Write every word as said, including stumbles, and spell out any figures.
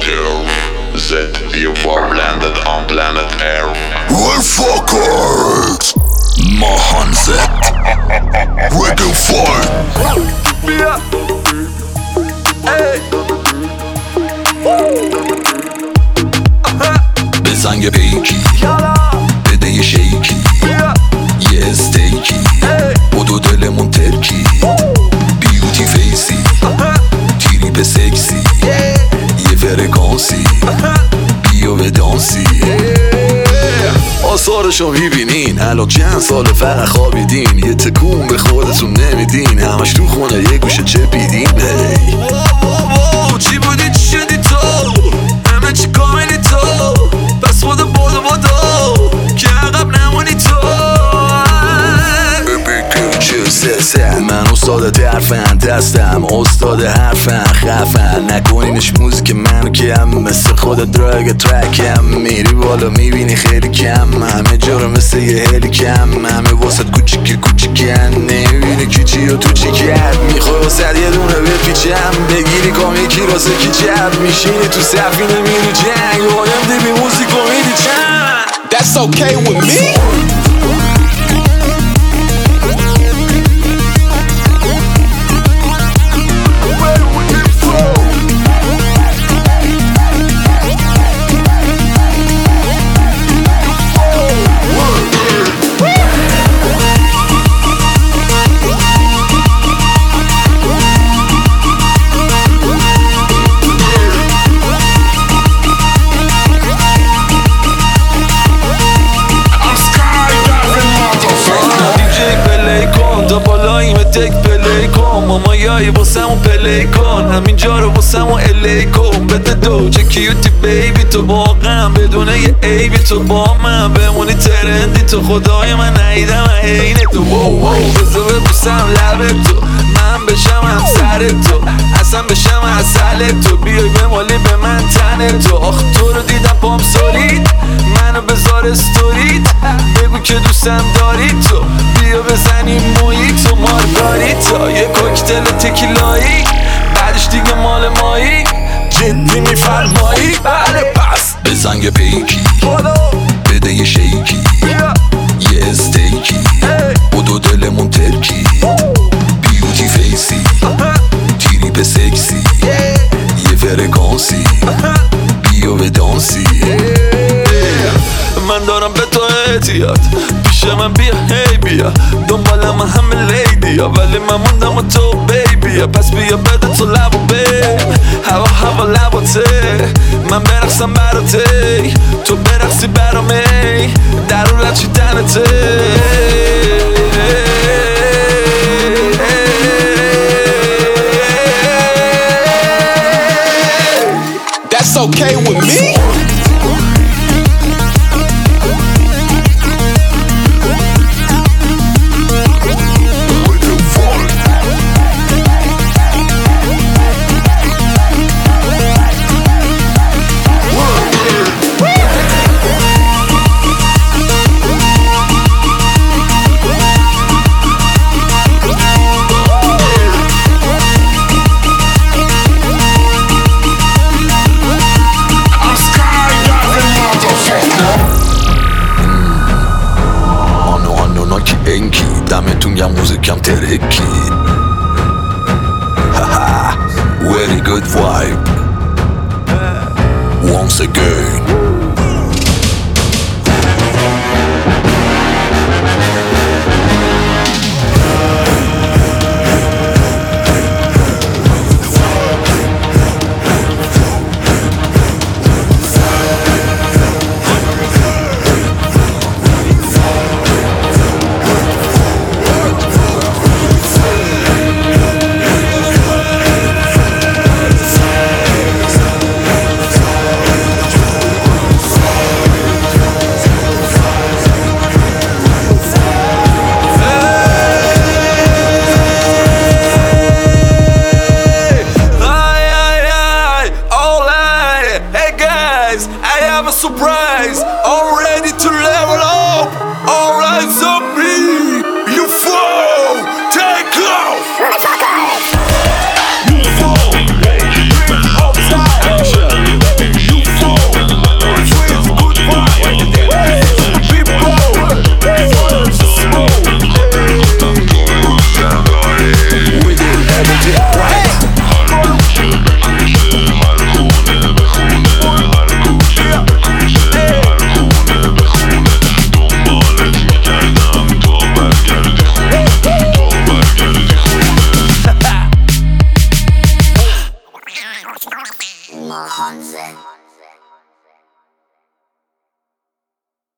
radio that you are landed on planet Air. Well, fuckers! Mahanze Reggae fight. Yeah. Hey. بزن یه پیکی بده یه شیکی یه استیکی بودو دلمون ترکی بیوتی فیسی تیری به سکسی یه فرکانسی بیو به دانسی آثارشو میبینین الان چند سال فقط خوابیدین یه تکون به خودتون نمیدین همش تو خونه یه گوشه چه بیدین هی چی بودی چی شدی تو همه چی کاملی تو پس خود بودو بودو که عقب نمونی تو من استاد حرفن دستم استاد حرفن خفن نکنینش موزیک منو کم مثل خود دراگ ترکم میری بالا میبینی خیلی کم همه جا رو مثل یه هلی کم همه واسد کوچیک کوچیکن نمیبینی کی چی و تو چی کرد میخوای واسد یه دونه بپیچم بگیری کام یکی راسه کی چپ میشینی تو سفینه میری جنگ هایم دیبی موزیکو میدی چند That's okay with me. تک پلی کن ماما یایی واسمون پلی کن همین جا رو واسمون الی کن بده دوجه کیوتی بیبی تو واقعا بدون یه عیبی تو با من بمونی ترندی تو خدای من نیدم عین تو وو وو بذار ببوسم لب تو من بشم همسر تو اصلا بشم اصل تو بیای بمالی به من تن تو آخ تو رو دیدم پام سورید منو بذار استورید بگو که دوستم داری تو بیا بزنیم مویتو مارگاریتا یه کوکتل تکیلایی بعدش دیگه مال مایی جدی میفرمایی بله پس بزن یه پیکی بده یه شیکی یه استیکی بودو دلمون ترکی بیوتی فیسی تیری به سکسی یه فرکانسی بیو به دانسی من دارم به تو اعتیاد پیش من بیا هی بیا دنبال من همه لیدیا ولی من موندم و تو بیبیا پس بیا بده تو لبو بیم هوا هوا لباته من برقصم براته تو برقصی برامی درولت چی تنته That's okay with me. دمتون گم موزیکم ترکی Very good vibe Once again surprise already.